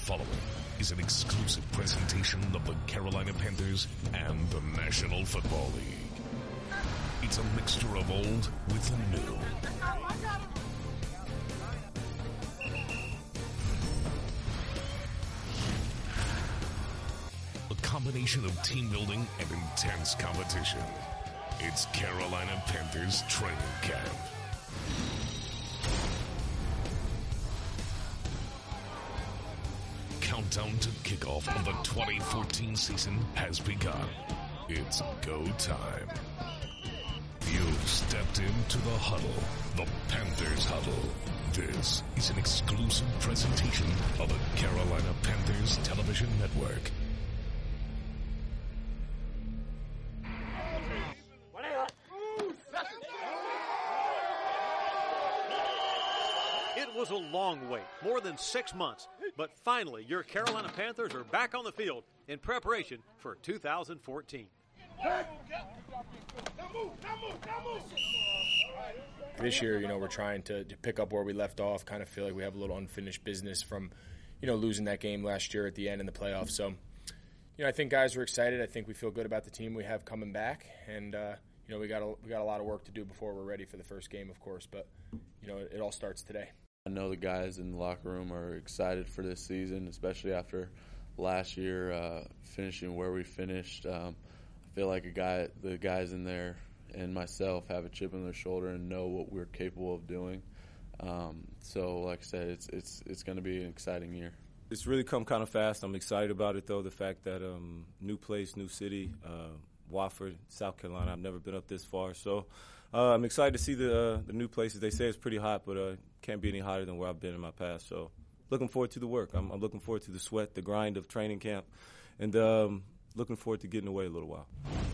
following is an exclusive presentation of the Carolina Panthers and the National Football League. It's a mixture of old with the new. A combination of team building and intense competition. It's Carolina Panthers training camp. Countdown to kickoff of the 2014 season has begun. It's go time. You've stepped into the huddle, the Panthers Huddle. This is an exclusive presentation of the Carolina Panthers Television Network. It was a long wait, more than 6 months, but finally your Carolina Panthers are back on the field in preparation for 2014. This year, we're trying to pick up where we left off. Kind of feel like we have a little unfinished business from, losing that game last year at the end in the playoffs. So, I think guys are excited. I think we feel good about the team we have coming back, and we got a lot of work to do before we're ready for the first game, of course. But it all starts today. I know the guys in the locker room are excited for this season, especially after last year finishing where we finished. I feel like the guys in there and myself have a chip on their shoulder and know what we're capable of doing. So, like I said, it's going to be an exciting year. It's really come kind of fast. I'm excited about it, though. The fact that new place, new city, Wofford, South Carolina. I've never been up this far, so I'm excited to see the new places. They say it's pretty hot, but can't be any hotter than where I've been in my past. So, looking forward to the work. I'm looking forward to the sweat, the grind of training camp, and looking forward to getting away a little while.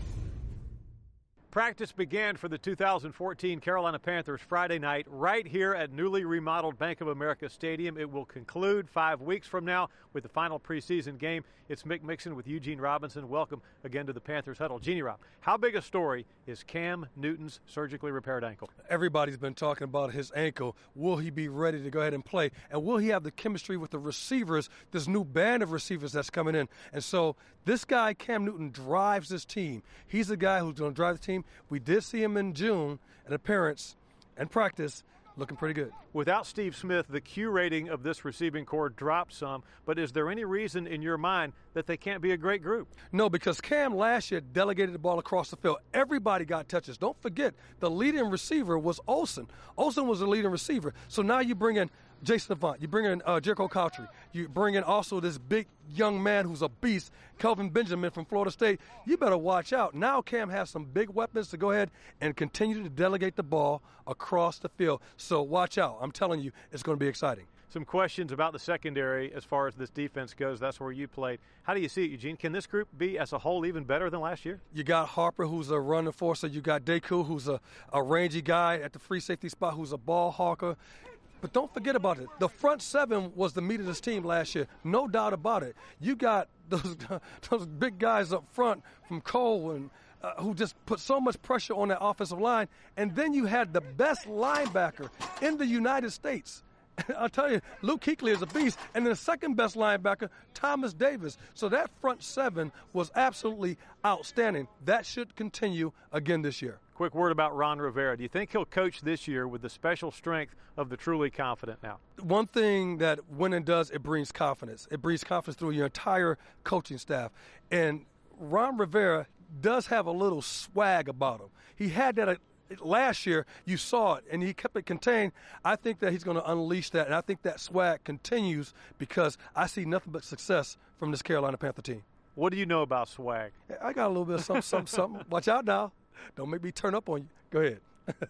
Practice began for the 2014 Carolina Panthers Friday night right here at newly remodeled Bank of America Stadium. It will conclude 5 weeks from now with the final preseason game. It's Mick Mixon with Eugene Robinson. Welcome again to the Panthers Huddle. Jeannie Rob, how big a story is Cam Newton's surgically repaired ankle? Everybody's been talking about his ankle. Will he be ready to go ahead and play? And will he have the chemistry with the receivers, this new band of receivers that's coming in? And so this guy, Cam Newton, drives this team. He's the guy who's going to drive the team. We did see him in June, an appearance and practice, looking pretty good. Without Steve Smith, the Q rating of this receiving corps dropped some, but is there any reason in your mind that they can't be a great group? No, because Cam last year delegated the ball across the field. Everybody got touches. Don't forget, the leading receiver was Olsen. Olsen was the leading receiver. So now you bring in Jason Avant, you bring in Jericho Cowtree, you bring in also this big young man who's a beast, Kelvin Benjamin from Florida State. You better watch out. Now Cam has some big weapons to go ahead and continue to delegate the ball across the field. So watch out. I'm telling you, it's going to be exciting. Some questions about the secondary as far as this defense goes. That's where you played. How do you see it, Eugene? Can this group be, as a whole, even better than last year? You got Harper, who's a run enforcer. You got Deku, who's a rangy guy at the free safety spot, who's a ball hawker. But don't forget about it. The front seven was the meat of this team last year. No doubt about it. You got those big guys up front from Cole and who just put so much pressure on that offensive line. And then you had the best linebacker in the United States. I'll tell you, Luke Kuechly is a beast. And then the second best linebacker, Thomas Davis. So that front seven was absolutely outstanding. That should continue again this year. Quick word about Ron Rivera. Do you think he'll coach this year with the special strength of the truly confident now? One thing that winning does, it brings confidence. It brings confidence through your entire coaching staff. And Ron Rivera does have a little swag about him. He had that last year. You saw it, and he kept it contained. I think that he's going to unleash that, and I think that swag continues because I see nothing but success from this Carolina Panther team. What do you know about swag? I got a little bit of something. Watch out now. Don't make me turn up on you. Go ahead.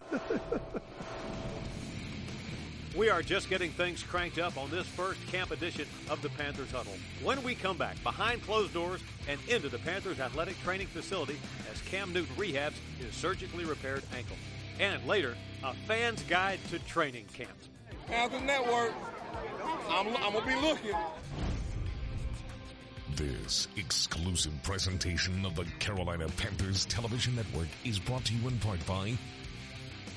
We are just getting things cranked up on this first camp edition of the Panthers Huddle. When we come back, behind closed doors and into the Panthers athletic training facility as Cam Newton rehabs his surgically repaired ankle. And later, a fan's guide to training camps. Panthers Network, I'm going to be looking. This exclusive presentation of the Carolina Panthers Television Network is brought to you in part by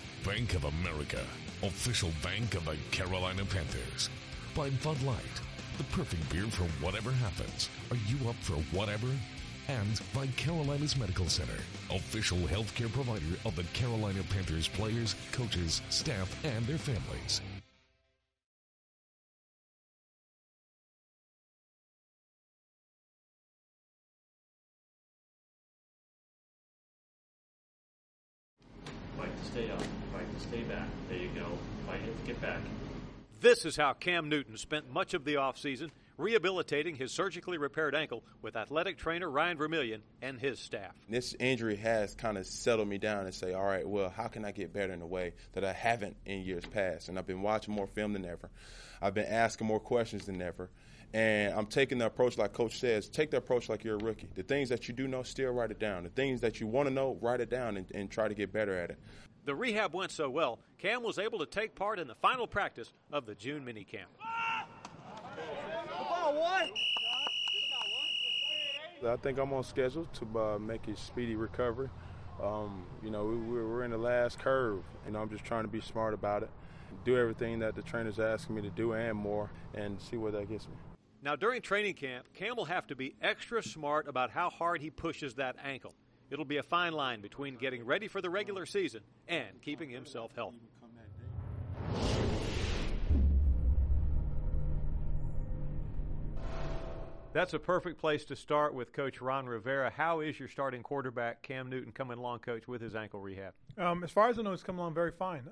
Bank of America, official bank of the Carolina Panthers, by Bud Light, the perfect beer for whatever happens. Are you up for whatever? And by Carolinas Medical Center, official healthcare provider of the Carolina Panthers players, coaches, staff, and their families. Fight to stay up, fight to stay back. There you go. Fight it to get back. This is how Cam Newton spent much of the offseason rehabilitating his surgically repaired ankle with athletic trainer Ryan Vermillion and his staff. This injury has kind of settled me down and say, all right, well, how can I get better in a way that I haven't in years past? And I've been watching more film than ever. I've been asking more questions than ever. And I'm taking the approach like Coach says, take the approach like you're a rookie. The things that you do know, still write it down. The things that you want to know, write it down and try to get better at it. The rehab went so well, Cam was able to take part in the final practice of the June minicamp. I think I'm on schedule to make a speedy recovery. We're in the last curve. I'm just trying to be smart about it, do everything that the trainer's asking me to do and more, and see where that gets me. Now, during training camp, Cam will have to be extra smart about how hard he pushes that ankle. It'll be a fine line between getting ready for the regular season and keeping himself healthy. That's a perfect place to start with Coach Ron Rivera. How is your starting quarterback, Cam Newton, coming along, Coach, with his ankle rehab? As far as I know, he's coming along very fine.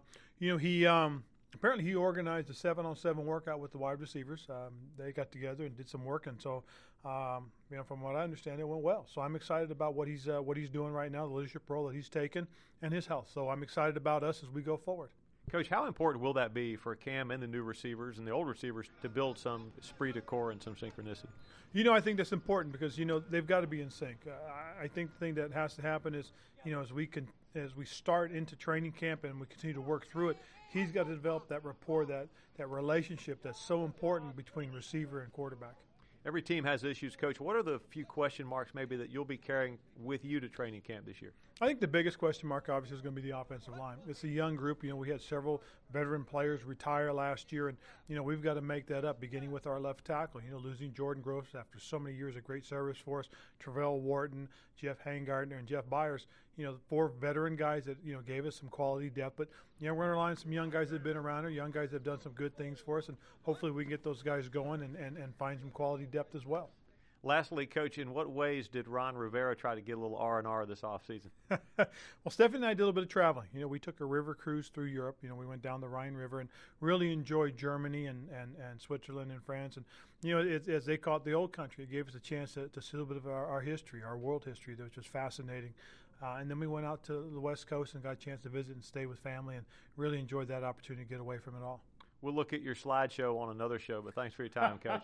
He apparently he organized a 7-on-7 workout with the wide receivers. They got together and did some work, and so from what I understand, it went well. So I'm excited about what he's doing right now, the leadership role that he's taken, and his health. So I'm excited about us as we go forward. Coach, how important will that be for Cam and the new receivers and the old receivers to build some esprit de corps and some synchronicity? I think that's important because, they've got to be in sync. I think the thing that has to happen is, as we start into training camp and we continue to work through it, he's got to develop that rapport, that relationship that's so important between receiver and quarterback. Every team has issues, Coach. What are the few question marks maybe that you'll be carrying with you to training camp this year? I think the biggest question mark, obviously, is going to be the offensive line. It's a young group. We had several veteran players retire last year, and, we've got to make that up, beginning with our left tackle. Losing Jordan Gross after so many years of great service for us, Travell Wharton, Jeff Hangartner, and Jeff Byers, 4 veteran guys that, gave us some quality depth. But, we're going to rely on some young guys that have been around here, young guys that have done some good things for us, and hopefully we can get those guys going and find some quality depth as well. Lastly, Coach, in what ways did Ron Rivera try to get a little R&R this offseason? Well, Stephanie and I did a little bit of traveling. We took a river cruise through Europe. We went down the Rhine River and really enjoyed Germany and Switzerland and France. And, as they call it, the old country. It gave us a chance to see a little bit of our history, our world history, which was fascinating. And then we went out to the West Coast and got a chance to visit and stay with family and really enjoyed that opportunity to get away from it all. We'll look at your slideshow on another show, but thanks for your time, Coach.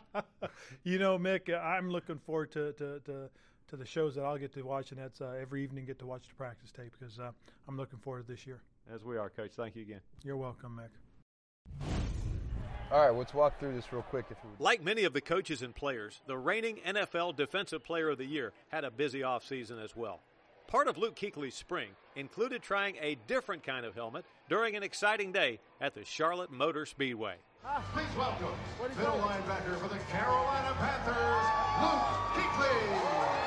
Mick, I'm looking forward to the shows that I'll get to watch, and that's every evening get to watch the practice tape because I'm looking forward to this year. As we are, Coach. Thank you again. You're welcome, Mick. All right, let's walk through this real quick. Like many of the coaches and players, the reigning NFL Defensive Player of the Year had a busy offseason as well. Part of Luke Kuechly's spring included trying a different kind of helmet during an exciting day at the Charlotte Motor Speedway. Please welcome middle linebacker for the Carolina Panthers, Luke Kuechly.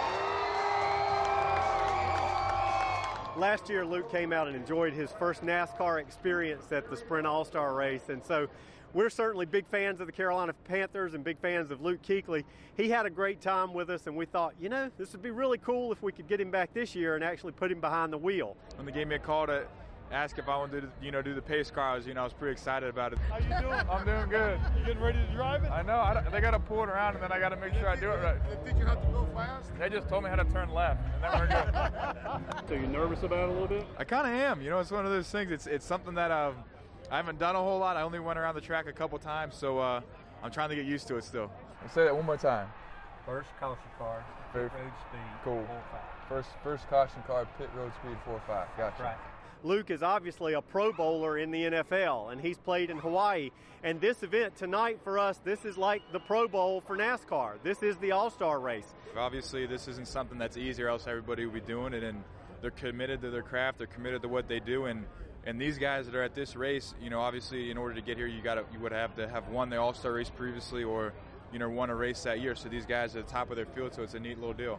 Last year, Luke came out and enjoyed his first NASCAR experience at the Sprint All-Star race, and so we're certainly big fans of the Carolina Panthers and big fans of Luke Kuechly. He had a great time with us, and we thought, this would be really cool if we could get him back this year and actually put him behind the wheel. When they gave me a call to ask if I wanted to do the pace car, I was pretty excited about it. How you doing? I'm doing good. You getting ready to drive it? I know. They got to pull it around, and then I got to make sure I do it right. Did you have to go fast? They just told me how to turn left, and then we're good. So you're nervous about it a little bit? I kind of am. It's one of those things. It's something that I haven't done a whole lot. I only went around the track a couple times, so I'm trying to get used to it still. Let's say that one more time. First caution car, pit road speed, cool. 4.5. First caution car, pit road speed, 4.5. Gotcha. Right. Luke is obviously a Pro Bowler in the NFL, and he's played in Hawaii. And this event tonight for us, this is like the Pro Bowl for NASCAR. This is the All-Star race. Obviously, this isn't something that's easy, or else everybody would be doing it. And they're committed to their craft. They're committed to what they do. And And these guys that are at this race, you know, obviously in order to get here, you would have to have won the All-Star race previously, or, you know, won a race that year. So these guys are at the top of their field, so it's a neat little deal.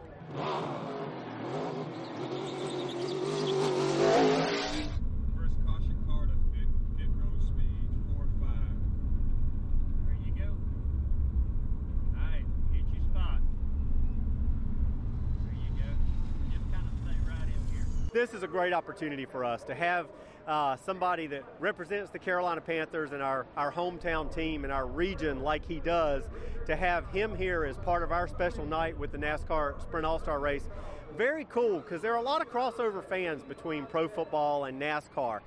First caution car to pit road speed 4.5. There you go. All right, hit your spot. There you go. Just kind of stay right in here. This is a great opportunity for us to have somebody that represents the Carolina Panthers and our hometown team and our region like he does, to have him here as part of our special night with the NASCAR Sprint All-Star Race. Very cool, because there are a lot of crossover fans between pro football and NASCAR.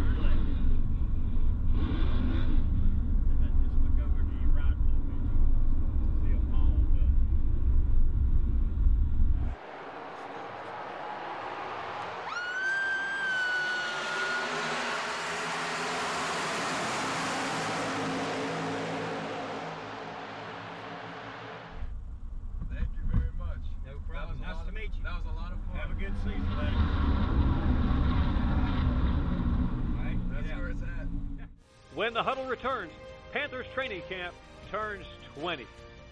When the huddle returns, Panthers training camp turns 20.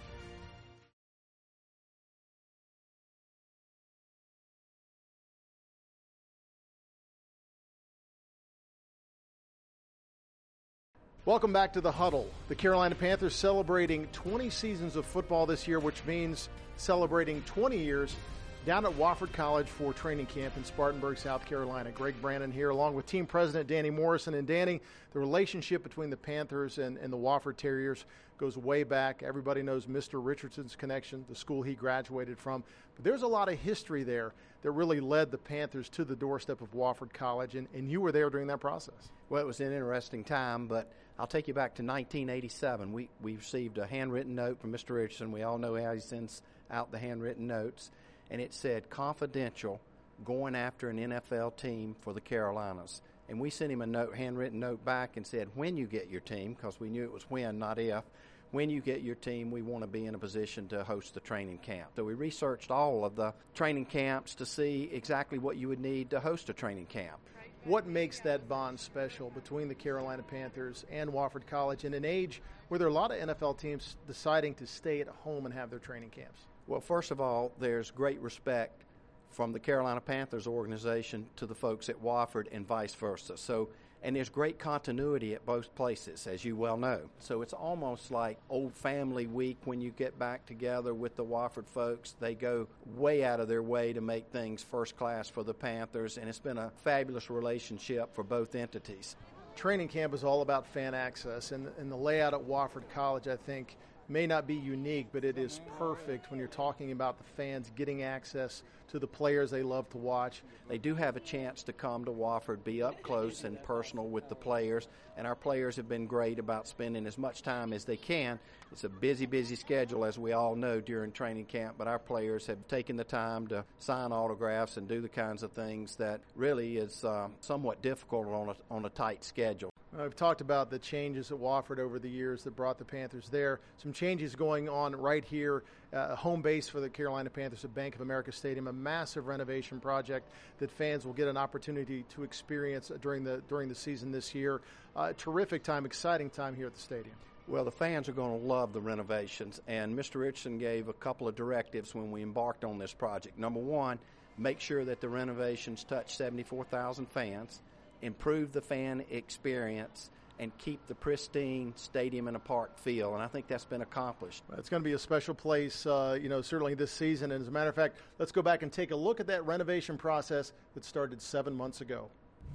Welcome back to the Huddle. The Carolina Panthers celebrating 20 seasons of football this year, which means celebrating 20 years down at Wofford College for training camp in Spartanburg, South Carolina. Greg Brannon here, along with team president Danny Morrison. And Danny, the relationship between the Panthers and the Wofford Terriers goes way back. Everybody knows Mr. Richardson's connection, the school he graduated from. But there's a lot of history there that really led the Panthers to the doorstep of Wofford College, and you were there during that process. Well, it was an interesting time, but I'll take you back to 1987. We received a handwritten note from Mr. Richardson. We all know how he sends out the handwritten notes. And it said, confidential, going after an NFL team for the Carolinas. And we sent him a handwritten note back and said, when you get your team, because we knew it was when, not if, when you get your team, we want to be in a position to host the training camp. So we researched all of the training camps to see exactly what you would need to host a training camp. What makes that bond special between the Carolina Panthers and Wofford College in an age where there are a lot of NFL teams deciding to stay at home and have their training camps? Well, first of all, there's great respect from the Carolina Panthers organization to the folks at Wofford and vice versa. And there's great continuity at both places, as you well know. So it's almost like old family week when you get back together with the Wofford folks. They go way out of their way to make things first class for the Panthers, and it's been a fabulous relationship for both entities. Training camp is all about fan access, and the layout at Wofford College, I think, may not be unique, but it is perfect when you're talking about the fans getting access to the players they love to watch. They do have a chance to come to Wofford, be up close and personal with the players, and our players have been great about spending as much time as they can. It's a busy, busy schedule, as we all know, during training camp, but our players have taken the time to sign autographs and do the kinds of things that really is somewhat difficult on a tight schedule. I've talked about the changes at Wofford over the years that brought the Panthers there. Some changes going on right here, home base for the Carolina Panthers at Bank of America Stadium, a massive renovation project that fans will get an opportunity to experience during the season this year. Terrific time, exciting time here at the stadium. Well, the fans are going to love the renovations, and Mr. Richardson gave a couple of directives when we embarked on this project. Number one, make sure that the renovations touch 74,000 fans. Improve the fan experience, and keep the pristine stadium and a park feel, and I think that's been accomplished. It's going to be a special place, certainly this season. And as a matter of fact, let's go back and take a look at that renovation process that started 7 months ago.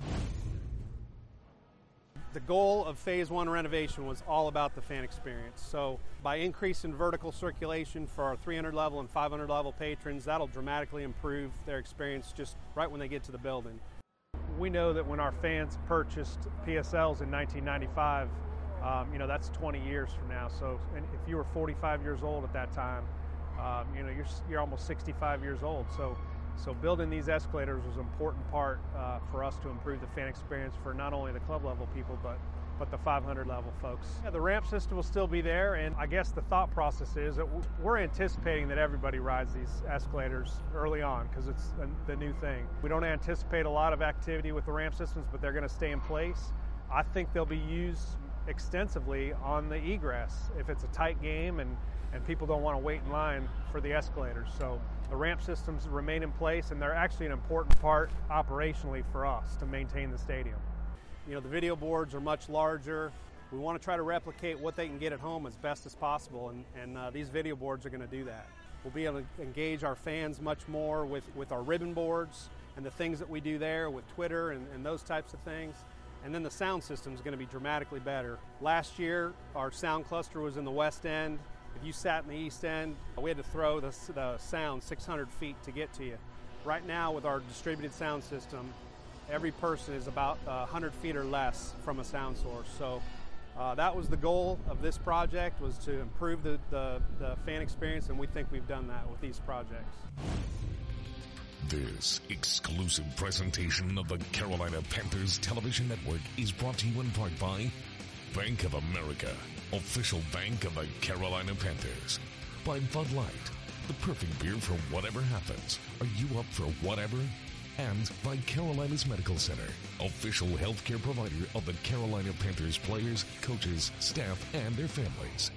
The goal of Phase 1 renovation was all about the fan experience. So by increasing vertical circulation for our 300 level and 500 level patrons, that'll dramatically improve their experience just right when they get to the building. We know that when our fans purchased PSLs in 1995, that's 20 years from now. So and if you were 45 years old at that time, you're almost 65 years old. So building these escalators was an important part for us to improve the fan experience for not only the club level people, but but the 500 level folks. Yeah, the ramp system will still be there, and I guess the thought process is that we're anticipating that everybody rides these escalators early on because it's the new thing. We don't anticipate a lot of activity with the ramp systems, but they're going to stay in place. I think they'll be used extensively on the egress if it's a tight game and people don't want to wait in line for the escalators. So the ramp systems remain in place, and they're actually an important part operationally for us to maintain the stadium. You know, the video boards are much larger. We want to try to replicate what they can get at home as best as possible, and these video boards are going to do that. We'll be able to engage our fans much more with our ribbon boards and the things that we do there with Twitter and those types of things. And then the sound system is going to be dramatically better. Last year, our sound cluster was in the west end. If you sat in the east end, we had to throw the sound 600 feet to get to you. Right now, with our distributed sound system, every person is about 100 feet or less from a sound source. So that was the goal of this project, was to improve the fan experience, and we think we've done that with these projects. This exclusive presentation of the Carolina Panthers Television Network is brought to you in part by Bank of America, official bank of the Carolina Panthers. By Bud Light, the perfect beer for whatever happens. Are you up for whatever? And by Carolina's Medical Center, official healthcare provider of the Carolina Panthers players, coaches, staff, and their families.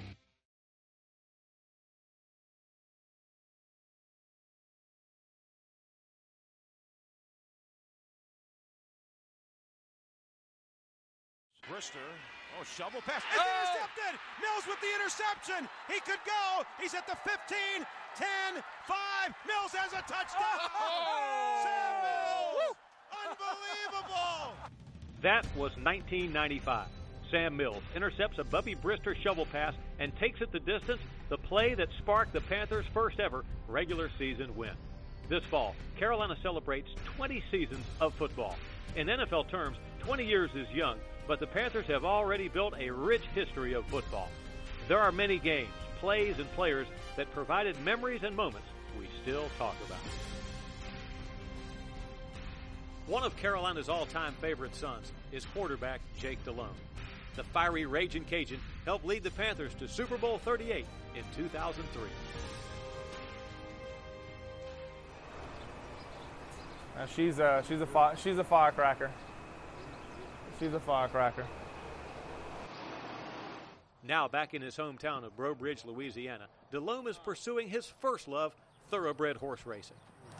Brister, shovel pass. It's intercepted! Mills with the interception! He could go! He's at the 15, 10, 5. Mills has a touchdown! Sam Mills! Unbelievable! That was 1995. Sam Mills intercepts a Bubby Brister shovel pass and takes it the distance, the play that sparked the Panthers' first ever regular season win. This fall, Carolina celebrates 20 seasons of football. In NFL terms, 20 years is young, but the Panthers have already built a rich history of football. There are many games, plays, and players that provided memories and moments we still talk about. One of Carolina's all-time favorite sons is quarterback Jake Delhomme. The fiery Ragin' Cajun helped lead the Panthers to Super Bowl 38 in 2003. She's a firecracker. She's a firecracker. Now back in his hometown of Breaux Bridge, Louisiana, Delhomme is pursuing his first love, thoroughbred horse racing.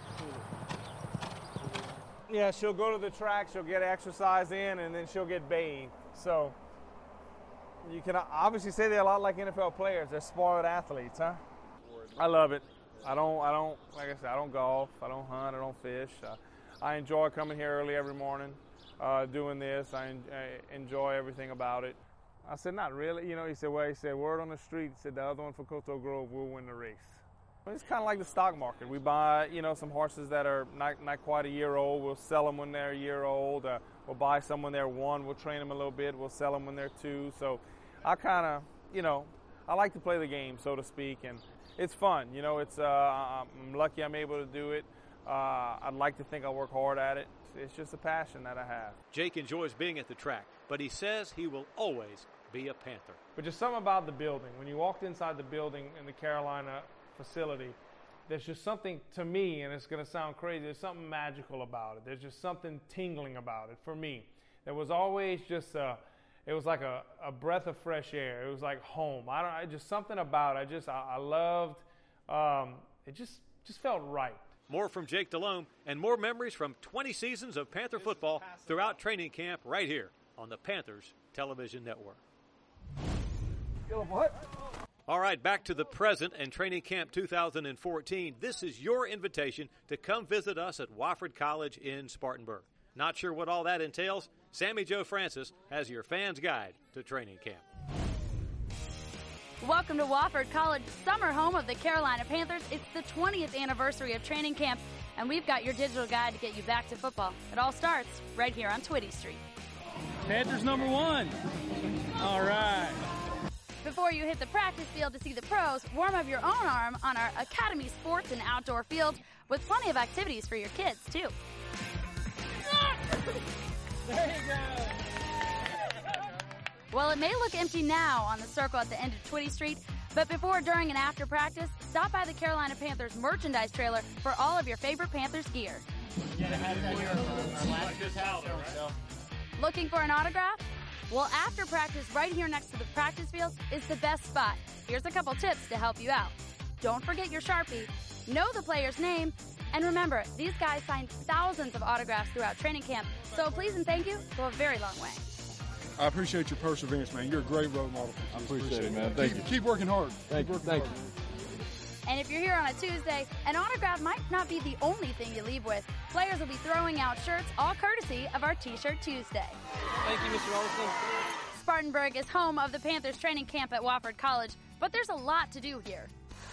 Yeah, she'll go to the track, she'll get exercise in, and then she'll get bathed. So you can obviously say they're a lot like NFL players. They're spoiled athletes, huh? I love it. I don't, like I said, I don't golf, I don't hunt, I don't fish. I enjoy coming here early every morning, doing this. I enjoy everything about it. I said, not really. You know, he said, word on the street. He said, the other one for Coteau Grove will win the race. It's kind of like the stock market. We buy, some horses that are not quite a year old. We'll sell them when they're a year old. We'll buy some when they're 1. We'll train them a little bit. We'll sell them when they're 2. So I kind of, I like to play the game, so to speak, and it's fun. I'm lucky I'm able to do it. I'd like to think I work hard at it. It's just a passion that I have. Jake enjoys being at the track, but he says he will always be a Panther. But just something about the building. When you walked inside the building in the Carolina facility, there's just something, to me, and it's going to sound crazy, there's something magical about it. There's just something tingling about it for me. There was always just it was like a breath of fresh air. It was like home. Just something about it. I loved, it just felt right. More from Jake Delhomme and more memories from 20 seasons of Panther football throughout training camp right here on the Panthers Television Network. What? All right, back to the present and training camp 2014. This is your invitation to come visit us at Wofford College in Spartanburg. Not sure what all that entails? Sammy Joe Francis has your fans' guide to training camp. Welcome to Wofford College, summer home of the Carolina Panthers. It's the 20th anniversary of training camp, and we've got your digital guide to get you back to football. It all starts right here on Twitty Street. Panthers number 1. All right. Before you hit the practice field to see the pros, warm up your own arm on our Academy Sports and Outdoor Fields with plenty of activities for your kids, too. There you go. Well, it may look empty now on the circle at the end of Twitty Street, but before, during, and after practice, stop by the Carolina Panthers merchandise trailer for all of your favorite Panthers gear. Looking for an autograph? Well, after practice, right here next to the practice field is the best spot. Here's a couple tips to help you out. Don't forget your Sharpie, know the player's name, and remember, these guys signed thousands of autographs throughout training camp, so please and thank you go a very long way. I appreciate your perseverance, man. You're a great role model. I appreciate it, man. Thank you. Keep working hard. Thank you. And if you're here on a Tuesday, an autograph might not be the only thing you leave with. Players will be throwing out shirts, all courtesy of our T-Shirt Tuesday. Thank you, Mr. Olson. Spartanburg is home of the Panthers training camp at Wofford College, but there's a lot to do here.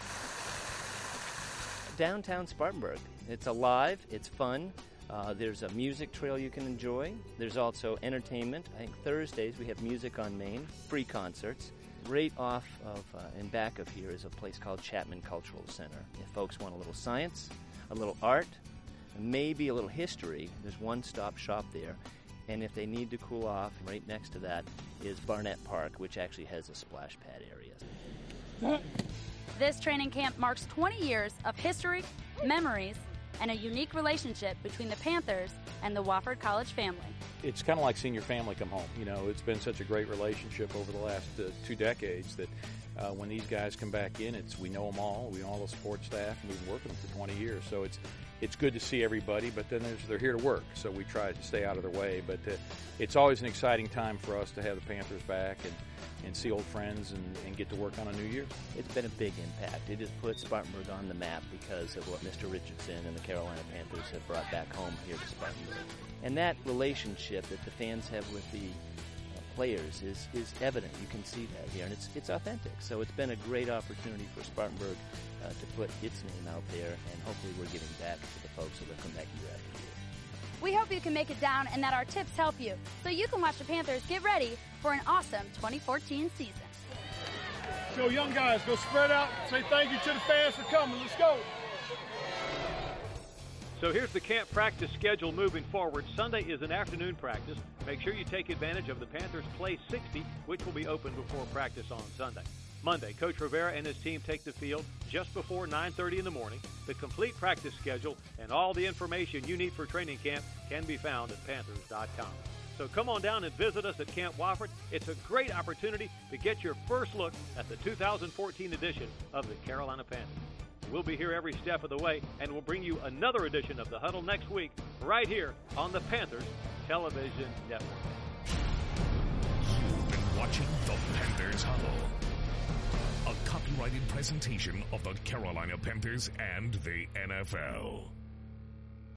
Downtown Spartanburg. It's alive, it's fun. There's a music trail you can enjoy. There's also entertainment. I think Thursdays we have Music on Main, free concerts. Right off of and back of here is a place called Chapman Cultural Center. If folks want a little science, a little art, and maybe a little history, there's one-stop shop there. And if they need to cool off, right next to that is Barnett Park, which actually has a splash pad area. This training camp marks 20 years of history, memories, and a unique relationship between the Panthers and the Wofford College family. It's kind of like seeing your family come home. You know, it's been such a great relationship over the last 2 decades that when these guys come back in, we know them all. We know all the support staff, and we've been working with them for 20 years. So it's good to see everybody, but then they're here to work, so we try to stay out of their way. But it's always an exciting time for us to have the Panthers back and see old friends and get to work on a new year. It's been a big impact. It has put Spartanburg on the map because of what Mr. Richardson and the Carolina Panthers have brought back home here to Spartanburg. And that relationship that the fans have with the players is evident. You can see that here, and it's authentic. So it's been a great opportunity for Spartanburg to put its name out there, and hopefully we're giving back to the folks that will come back year after year. We hope you can make it down and that our tips help you, so you can watch the Panthers get ready for an awesome 2014 season. So young guys, go spread out, say thank you to the fans for coming. Let's go. So here's the camp practice schedule moving forward. Sunday is an afternoon practice. Make sure you take advantage of the Panthers Play 60, which will be open before practice on Sunday. Monday, Coach Rivera and his team take the field just before 9:30 in the morning. The complete practice schedule and all the information you need for training camp can be found at Panthers.com. So come on down and visit us at Camp Wofford. It's a great opportunity to get your first look at the 2014 edition of the Carolina Panthers. We'll be here every step of the way, and we'll bring you another edition of The Huddle next week, right here on the Panthers Television Network. You've been watching the Panthers Huddle, a copyrighted presentation of the Carolina Panthers and the NFL.